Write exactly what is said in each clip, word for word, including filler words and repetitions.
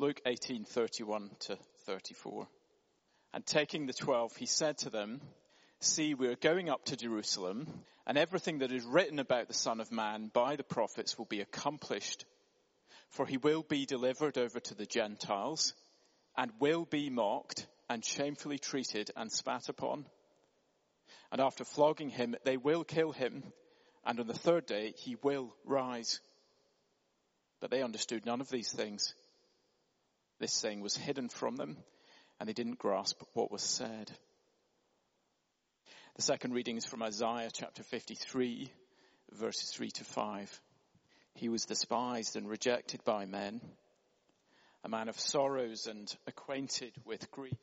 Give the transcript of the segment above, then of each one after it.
Luke eighteen, thirty-one to thirty-four. And taking the twelve, he said to them, "See, we are going up to Jerusalem, and everything that is written about the Son of Man by the prophets will be accomplished. For he will be delivered over to the Gentiles, and will be mocked, and shamefully treated, and spat upon. And after flogging him, they will kill him, and on the third day he will rise." But they understood none of these things. This saying was hidden from them, and they didn't grasp what was said. The second reading is from Isaiah chapter fifty-three, verses three to five. "He was despised and rejected by men, a man of sorrows and acquainted with grief.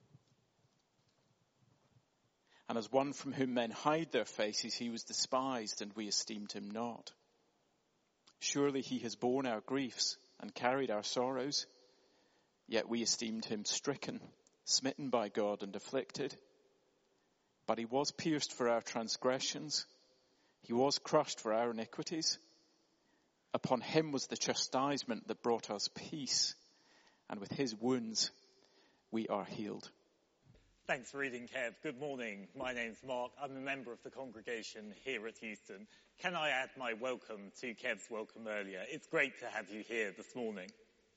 And as one from whom men hide their faces, he was despised, and we esteemed him not. Surely he has borne our griefs and carried our sorrows, yet we esteemed him stricken, smitten by God, and afflicted. But he was pierced for our transgressions, he was crushed for our iniquities. Upon him was the chastisement that brought us peace, and with his wounds we are healed." Thanks for reading, Kev. Good morning. My name's Mark. I'm a member of the congregation here at Houston. Can I add my welcome to Kev's welcome earlier? It's great to have you here this morning.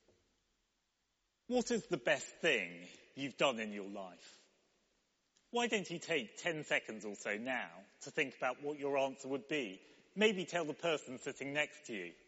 What is the best thing you've done in your life? Why don't you take ten seconds or so now to think about what your answer would be? Maybe tell the person sitting next to you.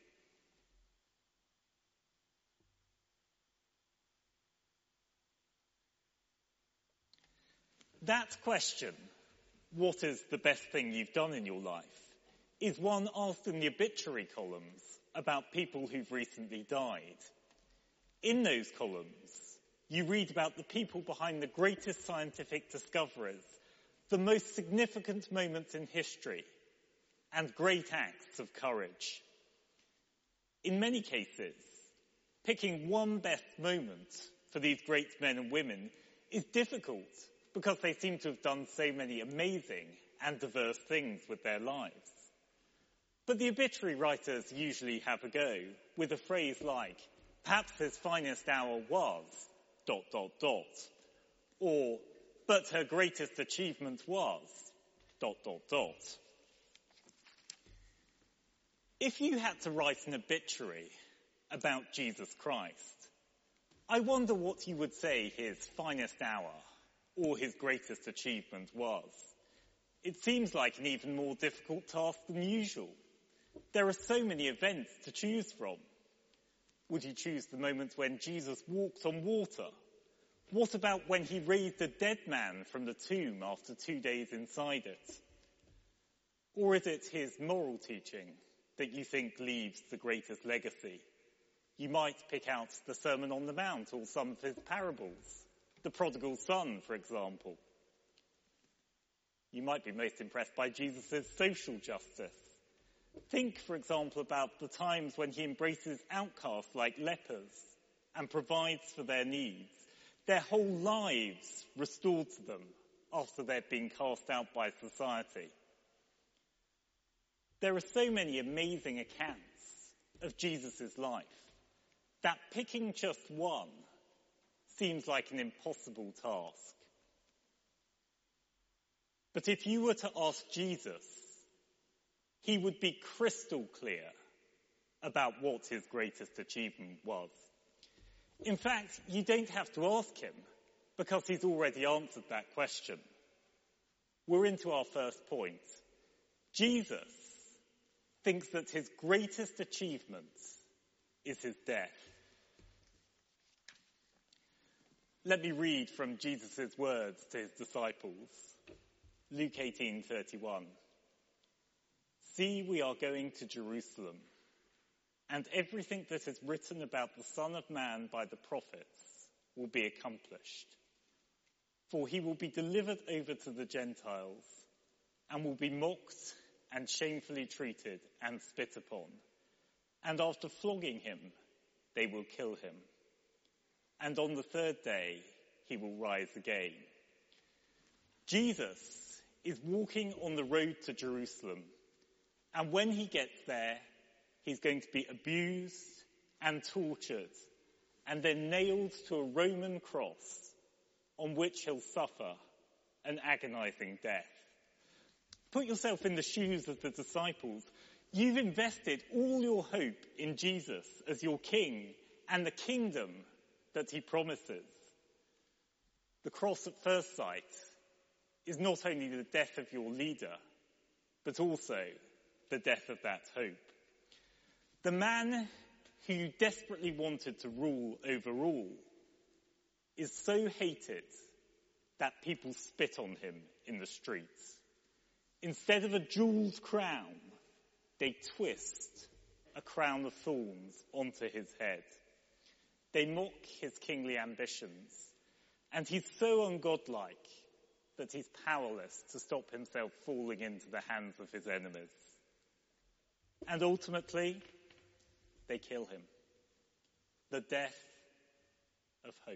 That question, what is the best thing you've done in your life, is one asked in the obituary columns about people who've recently died. In those columns, you read about the people behind the greatest scientific discoveries, the most significant moments in history, and great acts of courage. In many cases, picking one best moment for these great men and women is difficult because they seem to have done so many amazing and diverse things with their lives. But the obituary writers usually have a go with a phrase like, perhaps his finest hour was, dot, dot, dot, or, but her greatest achievement was, dot, dot, dot. If you had to write an obituary about Jesus Christ, I wonder what you would say his finest hour or his greatest achievement was. It seems like an even more difficult task than usual. There are so many events to choose from. Would you choose the moment when Jesus walked on water? What about when he raised a dead man from the tomb after two days inside it? Or is it his moral teaching that you think leaves the greatest legacy? You might pick out the Sermon on the Mount or some of his parables. The prodigal son, for example. You might be most impressed by Jesus' social justice. Think, for example, about the times when he embraces outcasts like lepers and provides for their needs, their whole lives restored to them after they've been cast out by society. There are so many amazing accounts of Jesus' life that picking just one seems like an impossible task. But if you were to ask Jesus, he would be crystal clear about what his greatest achievement was. In fact, you don't have to ask him because he's already answered that question. We're into our first point. Jesus thinks that his greatest achievement is his death. Let me read from Jesus' words to his disciples. Luke eighteen thirty-one. "See, we are going to Jerusalem, and everything that is written about the Son of Man by the prophets will be accomplished. For he will be delivered over to the Gentiles, and will be mocked and shamefully treated and spit upon. And after flogging him, they will kill him. And on the third day, he will rise again." Jesus is walking on the road to Jerusalem. And when he gets there, he's going to be abused and tortured and then nailed to a Roman cross on which he'll suffer an agonizing death. Put yourself in the shoes of the disciples. You've invested all your hope in Jesus as your king and the kingdom that he promises. The cross at first sight is not only the death of your leader, but also the death of that hope. The man who you desperately wanted to rule over all is so hated that people spit on him in the streets. Instead of a jeweled crown, they twist a crown of thorns onto his head. They mock his kingly ambitions, and he's so ungodlike that he's powerless to stop himself falling into the hands of his enemies. And ultimately, they kill him. The death of hope.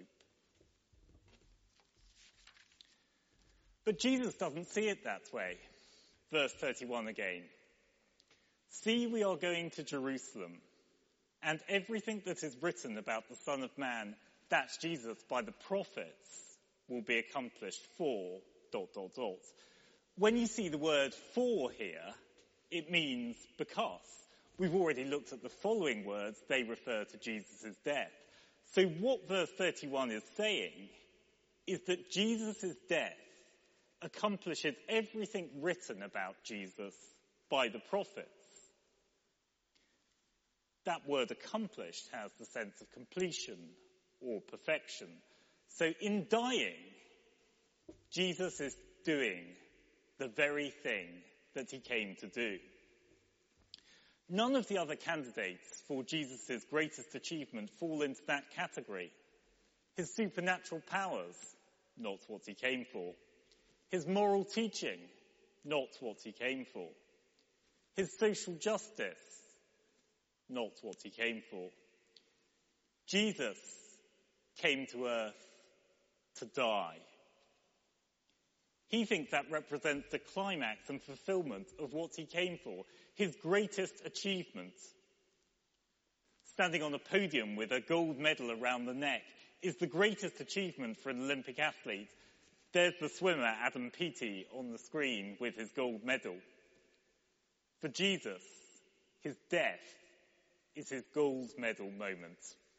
But Jesus doesn't see it that way. Verse thirty-one again. See, we are going to Jerusalem, and everything that is written about the Son of Man, that's Jesus, by the prophets, will be accomplished for dot, dot, dot. When you see the word for here, it means because. We've already looked at the following words. They refer to Jesus' death. So what verse thirty-one is saying is that Jesus' death accomplishes everything written about Jesus by the prophets. That word accomplished has the sense of completion or perfection. So in dying, Jesus is doing the very thing that he came to do. None of the other candidates for Jesus' greatest achievement fall into that category. His supernatural powers, not what he came for. His moral teaching, not what he came for. His social justice, not what he came for. Jesus came to earth to die. He thinks that represents the climax and fulfillment of what he came for, his greatest achievement. Standing on a podium with a gold medal around the neck is the greatest achievement for an Olympic athlete. There's the swimmer, Adam Peaty, on the screen with his gold medal. For Jesus, his death is his gold medal moment.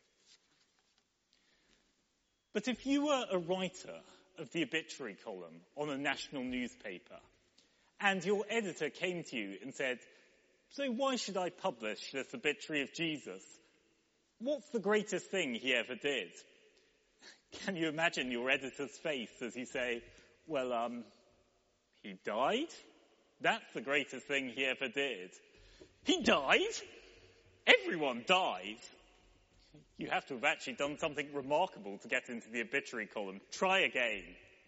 But if you were a writer of the obituary column on a national newspaper, and your editor came to you and said, so why should I publish this obituary of Jesus? What's the greatest thing he ever did? Can you imagine your editor's face as you say, well, um, he died? That's the greatest thing he ever did. He died? Everyone dies. You have to have actually done something remarkable to get into the obituary column. Try again.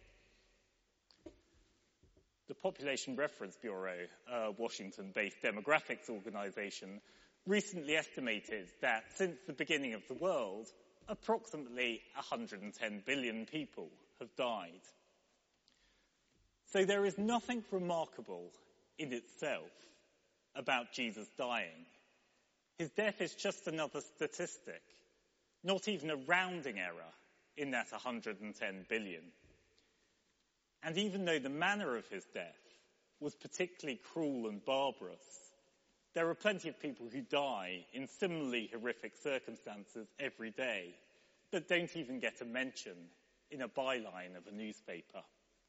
The Population Reference Bureau, a Washington-based demographics organization, recently estimated that since the beginning of the world, approximately one hundred ten billion people have died. So there is nothing remarkable in itself about Jesus dying. His death is just another statistic, not even a rounding error in that one hundred ten billion. And even though the manner of his death was particularly cruel and barbarous, there are plenty of people who die in similarly horrific circumstances every day that don't even get a mention in a byline of a newspaper.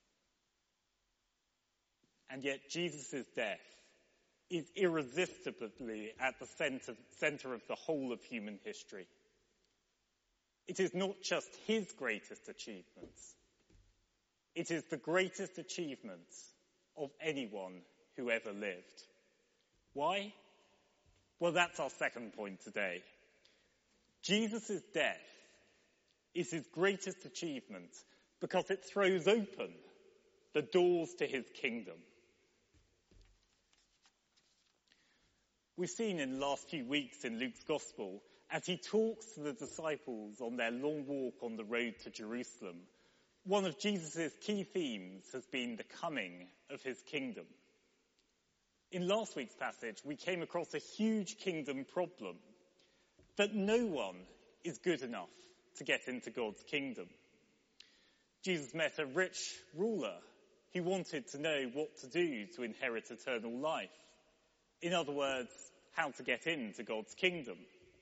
And yet Jesus' death is irresistibly at the center, center of the whole of human history. It is not just his greatest achievements. It is the greatest achievement of anyone who ever lived. Why? Well, that's our second point today. Jesus' death is his greatest achievement because it throws open the doors to his kingdom. We've seen in the last few weeks in Luke's Gospel, as he talks to the disciples on their long walk on the road to Jerusalem, one of Jesus' key themes has been the coming of his kingdom. In last week's passage, we came across a huge kingdom problem, that no one is good enough to get into God's kingdom. Jesus met a rich ruler. He wanted to know what to do to inherit eternal life. In other words, how to get into God's kingdom.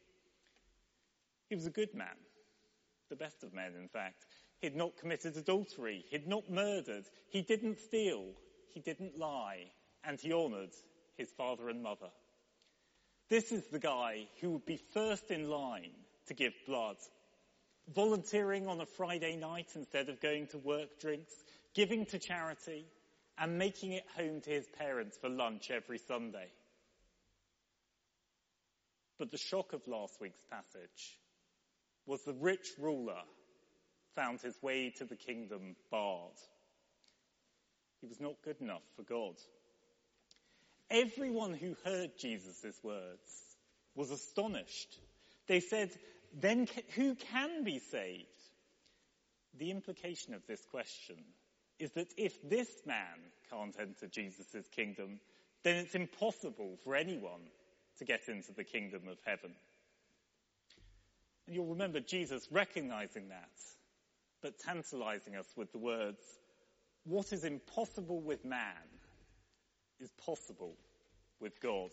He was a good man, the best of men, in fact. He'd not committed adultery. He'd not murdered. He didn't steal. He didn't lie. And he honoured his father and mother. This is the guy who would be first in line to give blood, volunteering on a Friday night instead of going to work drinks, giving to charity, and making it home to his parents for lunch every Sunday. But the shock of last week's passage was the rich ruler found his way to the kingdom barred. He was not good enough for God. Everyone who heard Jesus' words was astonished. They said, then who can be saved? The implication of this question is that if this man can't enter Jesus' kingdom, then it's impossible for anyone to get into the kingdom of heaven. And you'll remember Jesus recognizing that, but tantalizing us with the words, what is impossible with man is possible with God.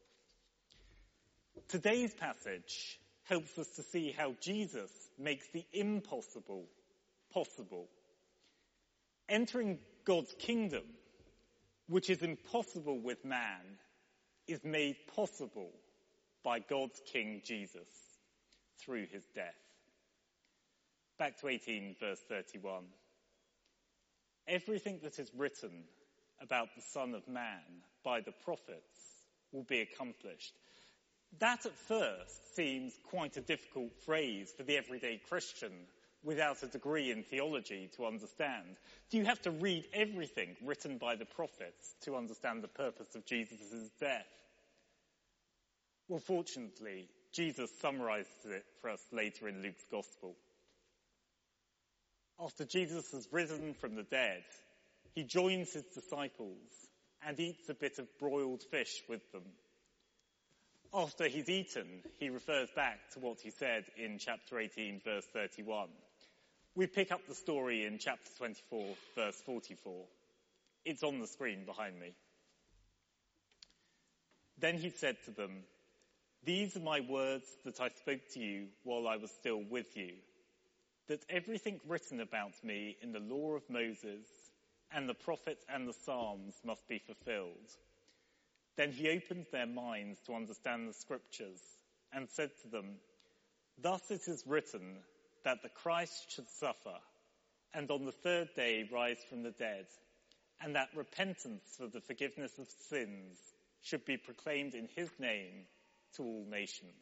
Today's passage helps us to see how Jesus makes the impossible possible. Entering God's kingdom, which is impossible with man, is made possible by God's King Jesus through his death. Back to eighteen, verse thirty-one. Everything that is written about the Son of Man by the prophets will be accomplished. That at first seems quite a difficult phrase for the everyday Christian without a degree in theology to understand. Do you have to read everything written by the prophets to understand the purpose of Jesus' death? Well, fortunately, Jesus summarizes it for us later in Luke's Gospel. After Jesus has risen from the dead, he joins his disciples and eats a bit of broiled fish with them. After he's eaten, he refers back to what he said in chapter eighteen, verse thirty-one. We pick up the story in chapter twenty-four, verse forty-four. It's on the screen behind me. Then he said to them, "These are my words that I spoke to you while I was still with you, that everything written about me in the law of Moses and the prophets and the Psalms must be fulfilled." Then he opened their minds to understand the scriptures and said to them, "Thus it is written that the Christ should suffer and on the third day rise from the dead, and that repentance for the forgiveness of sins should be proclaimed in his name to all nations."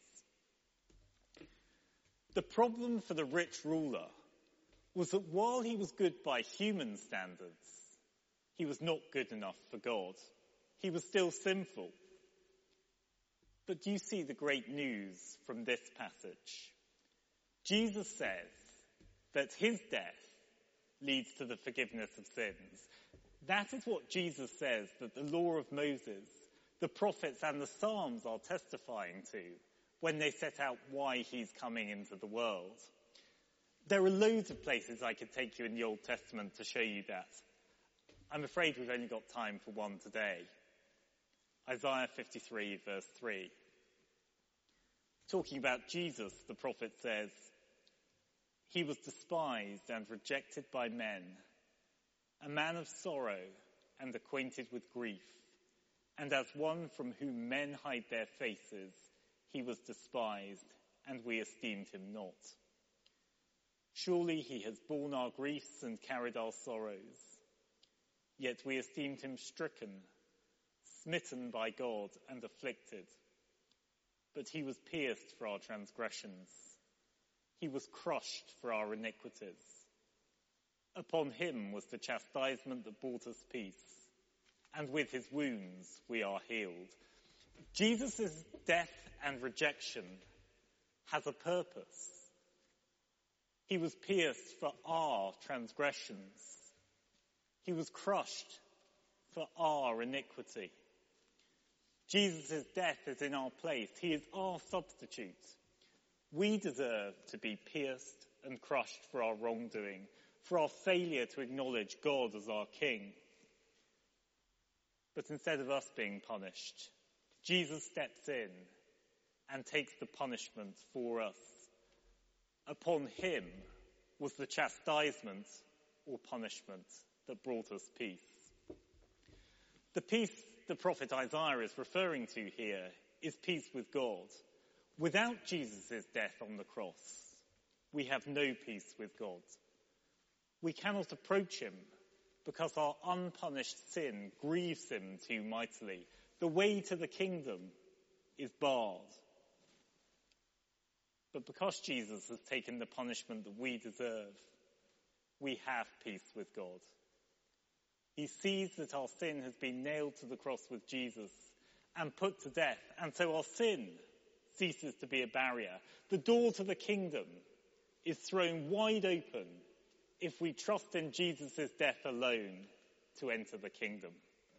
The problem for the rich ruler was that while he was good by human standards, he was not good enough for God. He was still sinful. But do you see the great news from this passage? Jesus says that his death leads to the forgiveness of sins. That is what Jesus says that the law of Moses, the prophets and the Psalms are testifying to when they set out why he's coming into the world. There are loads of places I could take you in the Old Testament to show you that. I'm afraid we've only got time for one today. Isaiah fifty-three, verse three. Talking about Jesus, the prophet says, "He was despised and rejected by men, a man of sorrow and acquainted with grief, and as one from whom men hide their faces, he was despised, and we esteemed him not. Surely he has borne our griefs and carried our sorrows. Yet we esteemed him stricken, smitten by God and afflicted. But he was pierced for our transgressions. He was crushed for our iniquities. Upon him was the chastisement that brought us peace, and with his wounds we are healed." Jesus' death and rejection has a purpose. He was pierced for our transgressions. He was crushed for our iniquity. Jesus' death is in our place. He is our substitute. We deserve to be pierced and crushed for our wrongdoing, for our failure to acknowledge God as our King. But instead of us being punished, Jesus steps in and takes the punishment for us. Upon him was the chastisement or punishment that brought us peace. The peace the prophet Isaiah is referring to here is peace with God. Without Jesus' death on the cross, we have no peace with God. We cannot approach him because our unpunished sin grieves him too mightily. The way to the kingdom is barred. But because Jesus has taken the punishment that we deserve, we have peace with God. He sees that our sin has been nailed to the cross with Jesus and put to death, and so our sin ceases to be a barrier. The door to the kingdom is thrown wide open if we trust in Jesus' death alone to enter the kingdom.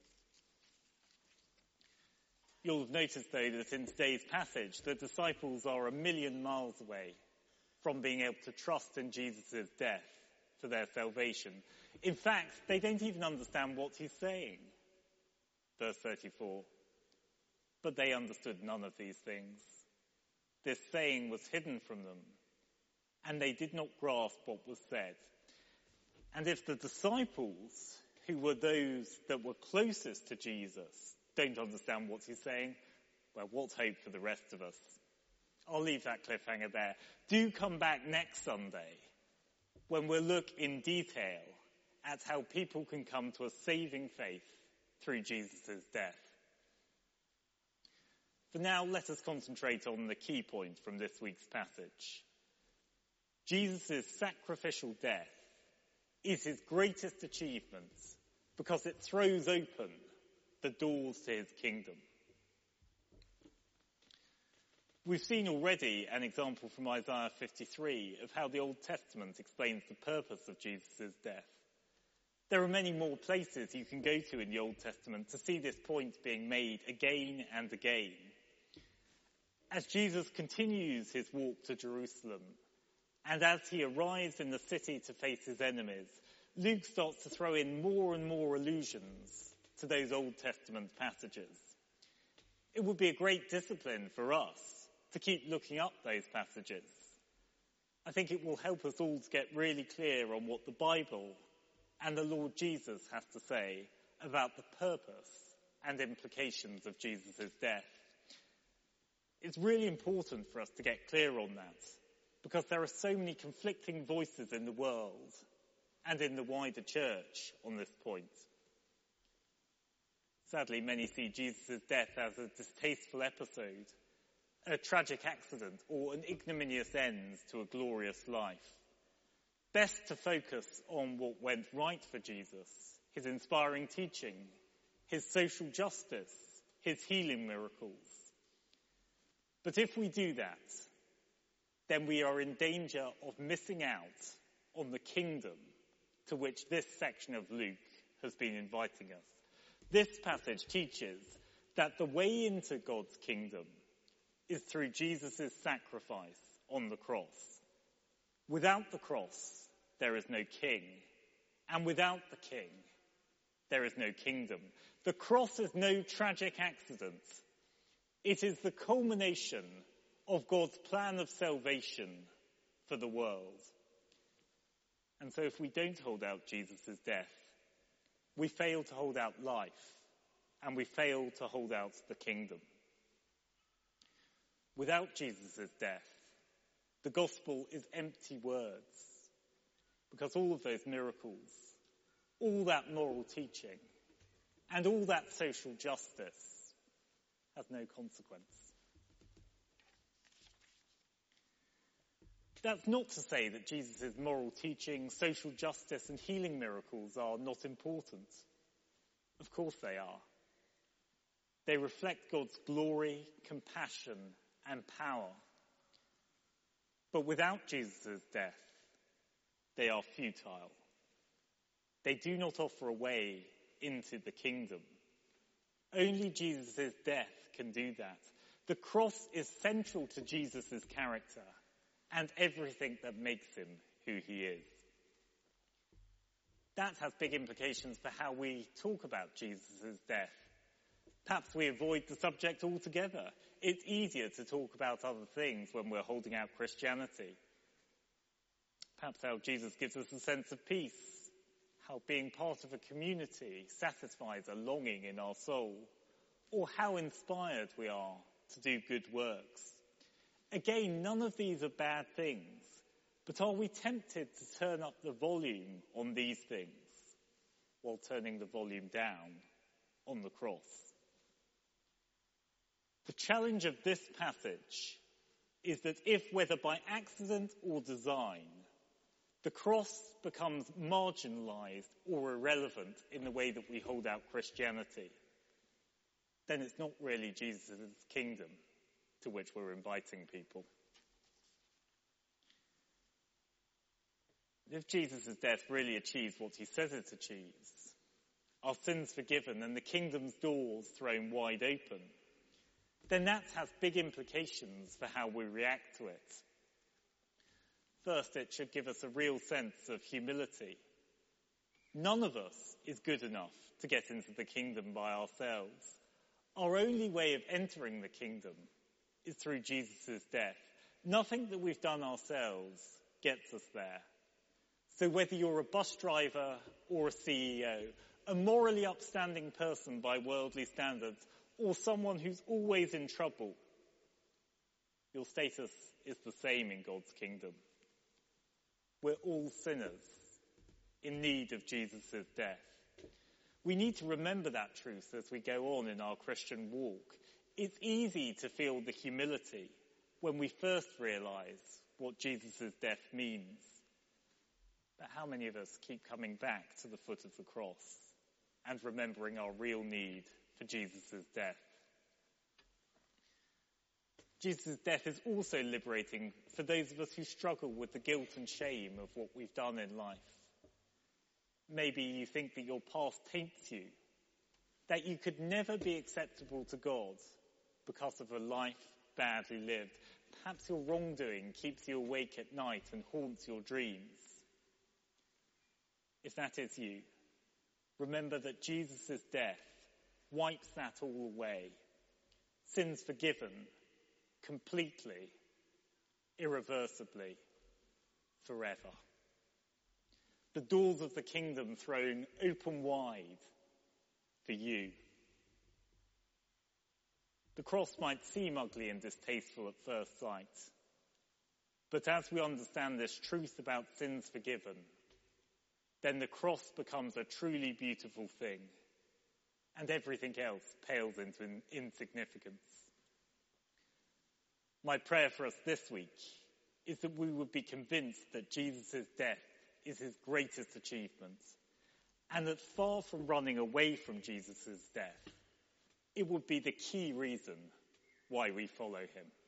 You'll have noticed, though, that in today's passage, the disciples are a million miles away from being able to trust in Jesus' death for their salvation. In fact, they don't even understand what he's saying. Verse thirty-four. But they understood none of these things. This saying was hidden from them, and they did not grasp what was said. And if the disciples, who were those that were closest to Jesus, don't understand what he's saying, well, what hope for the rest of us? I'll leave that cliffhanger there. Do come back next Sunday when we'll look in detail at how people can come to a saving faith through Jesus' death. For now, let us concentrate on the key point from this week's passage. Jesus' sacrificial death is his greatest achievement because it throws open the doors to his kingdom. We've seen already an example from Isaiah fifty-three of how the Old Testament explains the purpose of Jesus' death. There are many more places you can go to in the Old Testament to see this point being made again and again. As Jesus continues his walk to Jerusalem, and as he arrives in the city to face his enemies, Luke starts to throw in more and more allusions to those Old Testament passages. It would be a great discipline for us to keep looking up those passages. I think it will help us all to get really clear on what the Bible and the Lord Jesus has to say about the purpose and implications of Jesus' death. It's really important for us to get clear on that because there are so many conflicting voices in the world and in the wider church on this point. Sadly, many see Jesus' death as a distasteful episode, a tragic accident, or an ignominious end to a glorious life. Best to focus on what went right for Jesus, his inspiring teaching, his social justice, his healing miracles. But if we do that, then we are in danger of missing out on the kingdom to which this section of Luke has been inviting us. This passage teaches that the way into God's kingdom is through Jesus' sacrifice on the cross. Without the cross, there is no king. And without the king, there is no kingdom. The cross is no tragic accident. It is the culmination of God's plan of salvation for the world. And so if we don't hold out Jesus' death, we fail to hold out life, and we fail to hold out the kingdom. Without Jesus' death, the gospel is empty words, because all of those miracles, all that moral teaching, and all that social justice has no consequence. That's not to say that Jesus' moral teaching, social justice, and healing miracles are not important. Of course they are. They reflect God's glory, compassion, and power. But without Jesus' death, they are futile. They do not offer a way into the kingdom. Only Jesus' death can do that. The cross is central to Jesus' character and everything that makes him who he is. That has big implications for how we talk about Jesus' death. Perhaps we avoid the subject altogether. It's easier to talk about other things when we're holding out Christianity. Perhaps how Jesus gives us a sense of peace, how being part of a community satisfies a longing in our soul, or how inspired we are to do good works. Again, none of these are bad things, but are we tempted to turn up the volume on these things while turning the volume down on the cross? The challenge of this passage is that if, whether by accident or design, the cross becomes marginalized or irrelevant in the way that we hold out Christianity, then it's not really Jesus' kingdom to which we're inviting people. If Jesus' death really achieves what he says it achieves, our sins forgiven and the kingdom's doors thrown wide open, then that has big implications for how we react to it. First, it should give us a real sense of humility. None of us is good enough to get into the kingdom by ourselves. Our only way of entering the kingdom is through Jesus' death. Nothing that we've done ourselves gets us there. So whether you're a bus driver or a C E O, a morally upstanding person by worldly standards, or someone who's always in trouble, your status is the same in God's kingdom. We're all sinners in need of Jesus' death. We need to remember that truth as we go on in our Christian walk. It's easy to feel the humility when we first realize what Jesus' death means. But how many of us keep coming back to the foot of the cross and remembering our real need for Jesus' death? Jesus' death is also liberating for those of us who struggle with the guilt and shame of what we've done in life. Maybe you think that your past taints you, that you could never be acceptable to God because of a life badly lived. Perhaps your wrongdoing keeps you awake at night and haunts your dreams. If that is you, remember that Jesus' death wipes that all away. Sins forgiven, completely, irreversibly, forever. The doors of the kingdom thrown open wide for you. The cross might seem ugly and distasteful at first sight, but as we understand this truth about sins forgiven, then the cross becomes a truly beautiful thing, and everything else pales into insignificance. My prayer for us this week is that we would be convinced that Jesus' death is his greatest achievement, and that far from running away from Jesus' death, it would be the key reason why we follow him.